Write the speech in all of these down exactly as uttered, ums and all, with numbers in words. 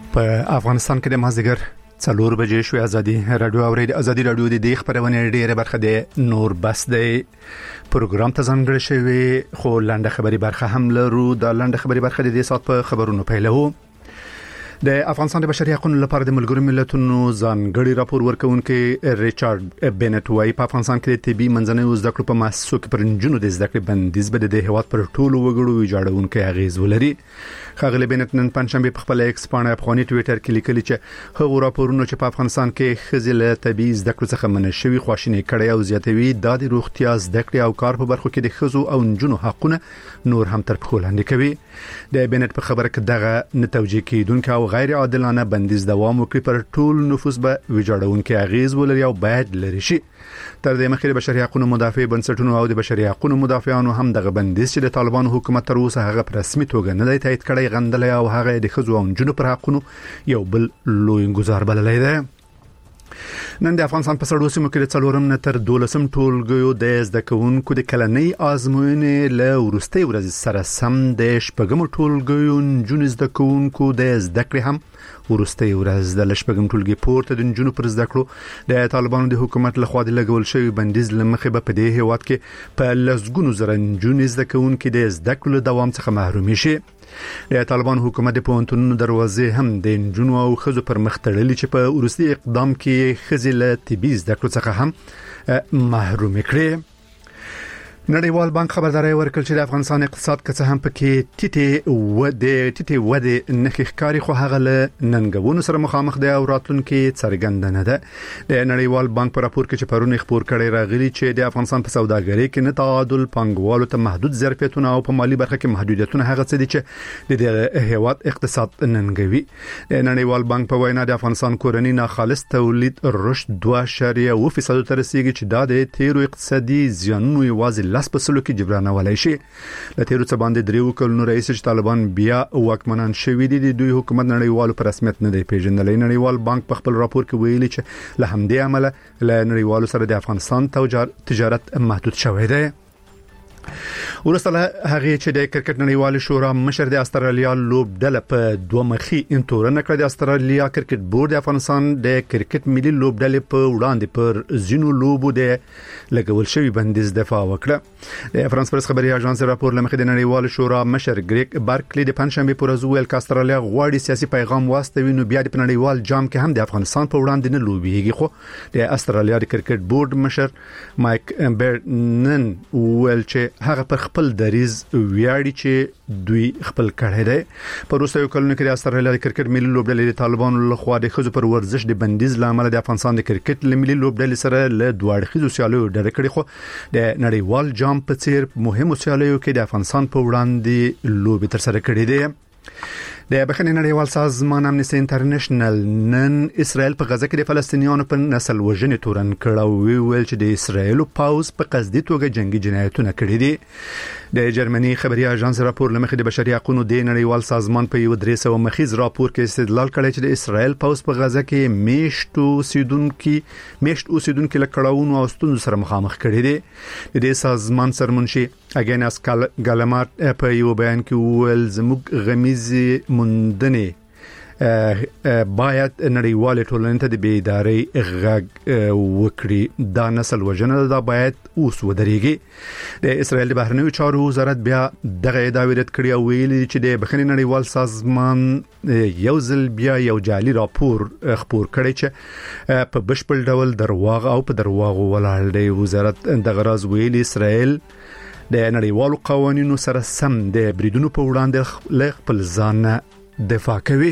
په افغانستان کې د مازدیګر څلور بجې شوې ازادي رادیو اورید ازادي رادیو د دې خبرونه ډیره برخه د نور بس د پروګرام ته ځانګړی شوی خو لاندې خبري برخه هم لرو د لاندې خبري برخه د دې سات په خبرونو پیلو د افغانستان د بشري حقوقو لپاره د ملګرو ملتونو ځانګړي راپور ورکونکي ریچارډ بنټ وايي په افغانستان کې د طبي منځنۍ زده کړو په مؤسسو کې پر نجونو د زده کړې بندیز به د هیواد پر ټولو وګړو ویجاړونکي اغیز ولري. خغلی بنټ نن پنځشنبه په خپل ایکس باندې افغاني ټوئیټر کې لیکلي چې هغه راپورونه چې په افغانستان کې خزله طبي زده کړو څخه منشوي خواشینی کړي او زیاتوي د روغتیا زده کړې او کار په برخو کې د خزو او نجونو حقونه نور هم تر پخو لاندې کوي. د بنټ په خبره کې دغه نتوجه کیدونکو او غیر عادلانه بندیز دوام وکړي پر ټول نفوس به ویجاړونکي اغیز ولري او باید لري شي. تر دې مخکې د بشري حقوقو مدافع بنسټونو او د بشري حقوقو مدافعانو هم دغه بندیز چې د طالبانو حکومت تر اوسه هغه په رسمي توګه نه دی تایید کړی غندلې او هغه د خزو او نجونو پر حقوقو یو بل لوی ګزار بللی دی. نن د افغانستان په سړو سیمو کې د څلورم نه تر دولسم ټولګیو د زده کوونکو د کلنۍ ازموینې له وروستۍ ورځې سره سم د شپږم ټولګیو نجونو زده کوونکو د زده کړې هم وروستۍ ورځ د شپږم ټولګي پورته د نجونو پر زده کړو د طالبانو د حکومت لخوا د لګول شوی بندیز لمخې به په دې هیواد کې په لسګونو زره نجونو زده کوونکو د زده کړو دوام څخه محروم شي. د طالبان حکومت د پونتونو دروازې هم د نجونو او خزو پر مخ تړلې چې په وروستي اقدام کې خزله طبي زده کړو څخه هم محروم کړي. نړیوال بانک خبرداري ورکړ چې د افغانستان اقتصاد که هم پکې ټیټه و د ټیټه و د نخښکاری خو هغه له ننګونو سره مخامخ دی او راتلونکي څرګند نه ده. د نړیوال بانک په راپور کې چې پرون خبر کړي راغلي چې د افغانستان په سوداګرۍ کې نه تعادل پنګوالو ته محدود ظرفیتونه او په مالی برخه کې محدودیتونه هغه څه دي چې د هیواد اقتصاد ننګوي. د نړیوال بانک په وینا د افغانستان کورنۍ ناخالص تولید رشد دوه اعشاریه اوه فیصد ته رسیدي چې دا د تیرو اقتصادي زیانونو یوازې لاس په سلو کې جبران ولای شي. د تیرو څه باندې دریو کلونو رئیس طالبان بیا واکمنان شوی دي د دوی حکومت نړیوالو په رسمیت نه دی پیژندل. نړیوال بانک په خپل راپور کې ویلي چې له همدې عمله له نړیوالو سره د افغانستان تجارت محدود شوی دی. ورسره هغه چې د کرکټ نړیوال شورا مشر د استرالیا لوبډله په دوه مخي انټورنه کړ. د استرالیا کرکټ بورډ د افغانستان د کرکټ ملي لوبډلې په وړاندې پر زینو لوبو د لګول شوی بندیز دفاع وکړه. د فرانس پرس خبري اژانس راپور لمخې د نړیوال شورا مشر ګریګ بارکلی د پنځشنبه پر ورځ ویل چې استرالیا غواړي سیاسي پیغام واستوي نو بیا د نړیوال جام کې هم د افغانستان په وړاندې نه لوبيږي. خو د استرالیا د کرکټ بورډ مشر مایک برنن ویل چې هغه پر خپل دریز ویاړي چې دوی خپل کړه دی. په وروستیو کلونو کې د استرالیا د کرکټ ملي لوبډلې د طالبانو لخوا د خزو پر ورزش د بندیز لامل د افغانستان د کرکټ ملي لوبډلې سره له دوه اړخیزو سیالیو ډېر کړي. خو د نړیوال جام په څیر مهمو سیالیو کې د افغانستان په وړاندې لوبي تر سره کړې دي. د بخښنې نړیوال سازمان امنیستي انټرنیشنل نن اسرائیل په غزه کې د فلسطینیانو په نسل وژنې تورن کړ او ویل چې د اسرائیل پاوز په قصدي توګه جنگي جنایتونه کړي دي. د جرمني خبري اژانس راپور لمخې د بشري حقوقو د نړیوال سازمان په یو درې سوه مخیز راپور کې استدلال کړی چې د اسرائیل پاوز په غزه کې میشتو اوسیدونکو میشت اوسیدونکو له کړهونو او ستونزو سره مخامخ کړي دي. د دې سازمان سرمنشي اګیناس ګالمات په یو بیان کې ویل زموږ غمیزي مندنه باید نړیوال ټولنې ته د بیداری غږ وکړي. دا نسل وژنه دا باید اوس ودرېږي. د اسرائیل د بهرنیو چارو وزارت بیا دغه ادعا رد کړې او ویلي چې د بخښنې نړیوال سازمان یو ځل بیا یو جعلي راپور خپور کړی چې په بشپړ ډول درواغ او په درواغ ولاړ دی. وزارت دغه راز ویلي اسرائیل د نړیوالو قوانینو سره سم د بریدونو په وړاندې له خپل ځان دفاع کوي.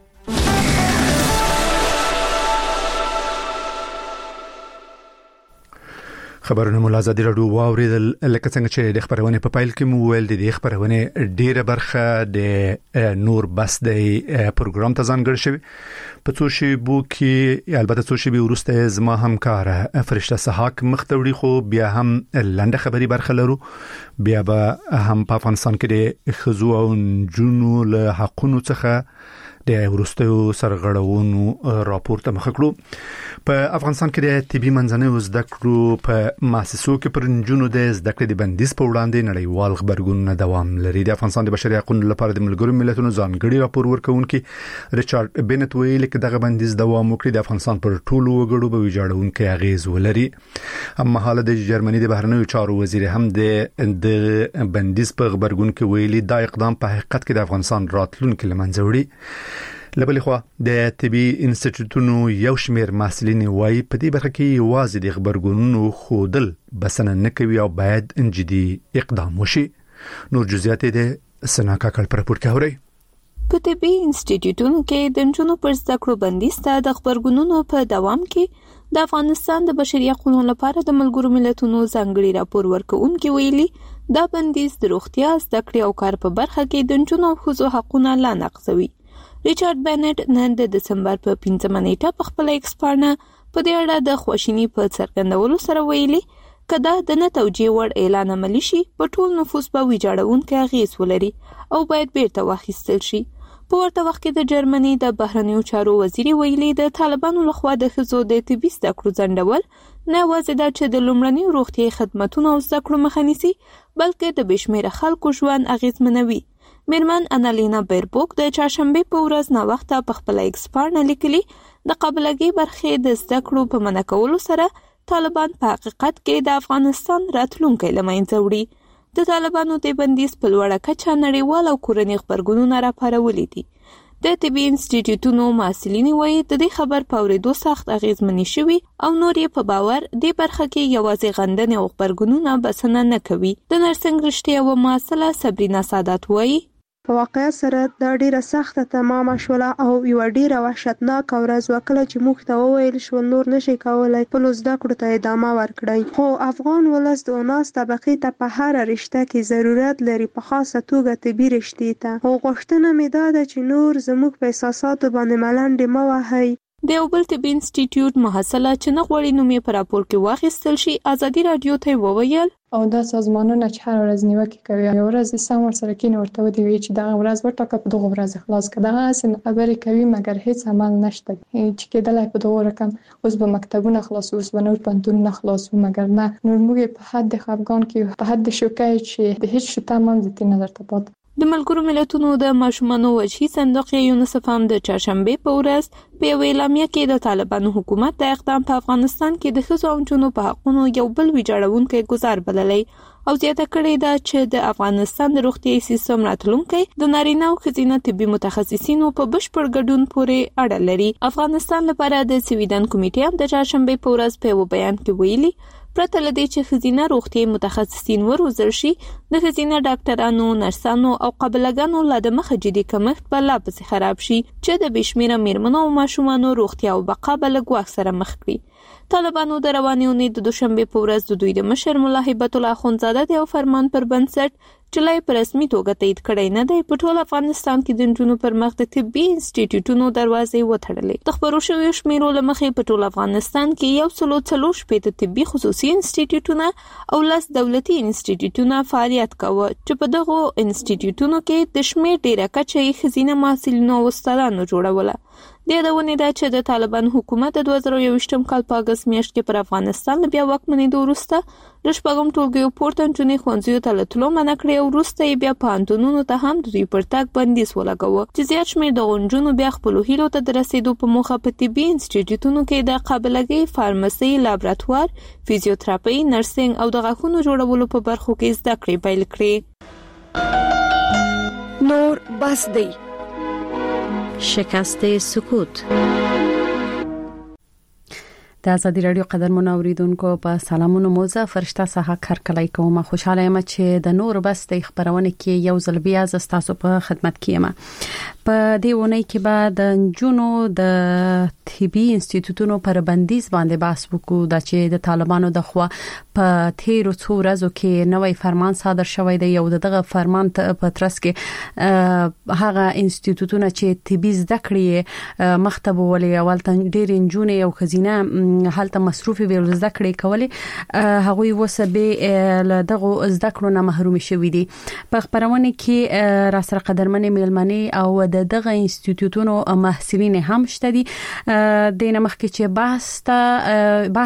خبرونه مو لازم راډیو واوریدل لکه څنګه چې د خبرونه په پایل کې مو ویل د خبرونه ډیره برخه د نور بس د پروګرام ته ځانګړی شوی. په څو شی بو کې البته څو شی به ورسته زما همکاره فرشته سحاق مختوړي خو بیا هم لاندې خبري برخه لرو. بیا به هم په افغانستان کې د خزو او جنو له حقونو څخه د ورستیو سرغړونو راپورته مخ کړو. په افغانستان کې د طبي منځنۍ زده کړو په مؤسسو کې پر نجونو د زده کړې د بندیز په وړاندې نړیوال خبرګونونه دوام لري. د افغانستان د بشري حقوقو لپاره د ملګرو ملتونو ځانګړي راپور ورکونکي ریچارډ بنت ویلي چې دغه بندیز دوام وکړي د افغانستان پر ټولو وګړو به ویجاړونکي اغیز ولري. اما حاله د جرمني د بهرنیو چارو وزیر هم د بندیز په خبرګون کې ویلي دا اقدام په حقیقت کې د افغانستان راتلونکي لمنځه وړي. لبلې خو د طبي انسټیټیوټونو یو شمېر مسلین وایي په دې برخه کې یوازې د خبرګونونو خودل بسنه نه کوي او باید جدي اقدام وشي. نور جزئیات د سناکا کل پر راپور کوي. په طبي انسټیټیوټونو کې د جنونو پر زده کړو بندیز ته د خبرګونونو په دوام کې د افغانستان د بشري حقوقو لپاره د ملګرو ملتونو ځانګړي راپور ورکونکي ویلي دا بندیز د روغتیا زده کړې او کار په برخه کې د جنونو او ښځو حقوقونه لا نقضوي. ریچارډ بنت نن د دسمبر په پنځمه نیټه په خپل ایکس پاڼه په دې اړه د خواشینی په څرګندولو سره ویلي کدا د نه توجیه وړ اعلان عملی شي په ټول نفوس به ویجاړونکي اغیز ولري او باید بیرته واخیستل شي. په ورته وخت کې د جرمني د بهرنیو چارو وزیر ویلي د طالبانو لخوا د ښځو د طبي زده کړو ځنډول نه یوازې دا چې د لومړنیو روغتیايي خدماتو او زده کړو مخه نیسي بلکې د بشمیره خلکو ژوند اغیزمنوي. میرمن انالینا بیربوک د چهارشنبه په ورځ نا وخته په خپل ایکس پاڼه لیکلي د قابلګي برخې د زده کړو په منع کولو سره طالبان په حقیقت کې د افغانستان راتلونکی لمنځه وړي. د طالبانو د بندیز په لوړه کچه نړیوال او کورني خبرګونونه راپارولي دي. د طبي انسټیټیوټونو مسؤلین وایي د دې خبر په اورېدو سخت اغیزمنې شوي او نور یې په باور د برخه کې یوازې غندنې او خبرګونونه بسنه نه کوي. د نرسنګ رشتیا و مسله صبرینا سادات وایي په واقعیت سره دا ډیره سخته تمامه شوله او یو ډیره وحشتناک ورځ وکړه چې موږ ته وویل شو نور نشي کولای خپل زده کړو ته ادامه ورکړئ. خو افغان ولس د اوناس طبقې ته په هر رشته کې ضرورت لري په خاصه توګه طبي رشتې ته. او غوښتنه مې دا ده چې نور زموږ په احساساتو باندې ملنډې مه وهئ. د یو بل طبي انسټیټیوټ محصله چې نه غواړي نوم یې په راپور کې واخیستل شي ازادي رادیو ته وویل او دا سازمانونه چې هر ورځ نیوکه کوي یو ورځ سم ورسره کېنه ورته ودی وی چې دا ورځ ورټاکه په دغه ورځ خلاص کړه. دا اسن خبرې کوي مګر هیڅ عمل نشته چې کېدلای په دغه رقم اوس به مکتبونه خلاص اوس به نور پنځونه خلاص مګر نه نور موږ په حد خفګان کې په حد شوکای چې د هیڅ شته منځ نظر ته پات. د ملګرو ملتونو د ماشومانو وجهي صندوق یونیسف هم د چهارشنبه په ورځ په یو اعلامیه کې د طالبانو حکومت د اقدام په افغانستان کې د ښځو او نجونو په حقوقو یو بل ویجاړونکی ګزار بللی او زیاته کړې ده چې د افغانستان د روغتیايي سیستم راتلونکی د نارینه او ښځینه طبي متخصصینو په بشپړ ګډون پورې اړه لري. افغانستان لپاره د سویډن کمیټې هم د چهارشنبه په ورځ په یو بیان کې ویلي پرته لدی چې ښځینه روغتیايي متخصصین وروزل شي د ښځینه ډاکټرانو، نرسانو او قابلګانو لا د مخه جدي کمښت به لا پسې خراب شي چې د بشمیره میرمنو او ماشومانو روغتیا او بقا به له ګواښ سره مخ کړي. طالبانو د روانې اونۍ د دوشنبه په ورځ د دوی د مشر ملا هیبت الله اخندزاده د یو فرمان پر بنسټ چې لا په رسمي توګه تایید کړی نه دی په ټول افغانستان کې د نجونو پر مخ د طبي انسټیټیوټونو دروازې وتړلې. د خبرو شویو شمیرو له مخې په ټول افغانستان کې یو سلو څلور شپېته طبي خصوصي انسټیټیوټونه او لس دولتي انسټیټیوټونه فعالیت کاوه چې په دغو انسټیټیوټونو کې د شمېر ډیره کچه یې ښځینه محصلینو او استادانو جوړوله. د یادونې ده چې د طالبان حکومت د دوه زره یوویشتم کال په اګست میاشت کې پر افغانستان له بیا واکمنېدو وروسته د شپږم ټولګیو پورته نجونې ښوونځیو ته له تلو منع کړې او وروسته یې بیا پوهنتونونو ته هم د دوی پر تګ بندیز ولګاوه چې زیات شمېر دغو نجونو بیا خپلو هیلو ته د رسېدو په موخه په طبي انسټیټیوټونو کې د قابلګۍ، فارمسۍ، لابراتوار، فزیوتراپۍ، نرسنګ او د غاښونو جوړولو په برخو کې زده کړې پیل کړې. نور بس دی شکست سکوت. د ازادي رادیو قدرمن اوریدونکو په سلامونو موزه فرشته سها کار کولای کوم. خوشاله یم چې د نور بس د خبرونه کې یو ځل بیا ز تاسو په خدمت کې یم. په دې ونې کې به د جنونو د طبي انسټیټیوټونو پر بندیز باندې بحث وکړو د چې د طالبانو د خوا په تیرو څو ورځو کې نوې فرمان صادر شوی دی. یو دغه فرمان په ترڅ کې هغه انسټیټیوټونه چې طبي زده کړې مختبو ولې اولتن ډېر انجونې او خزینه حالت مصروفي ویل زده کړې کولې هغوی وسبه له دغه زده کړو نه محروم شوي دي. په خبرونه کې را سره قدرمن میلمنې او د د دغه انسټیټیوټونو محصلین هم شته دي. د نمخ کې چې بحث ته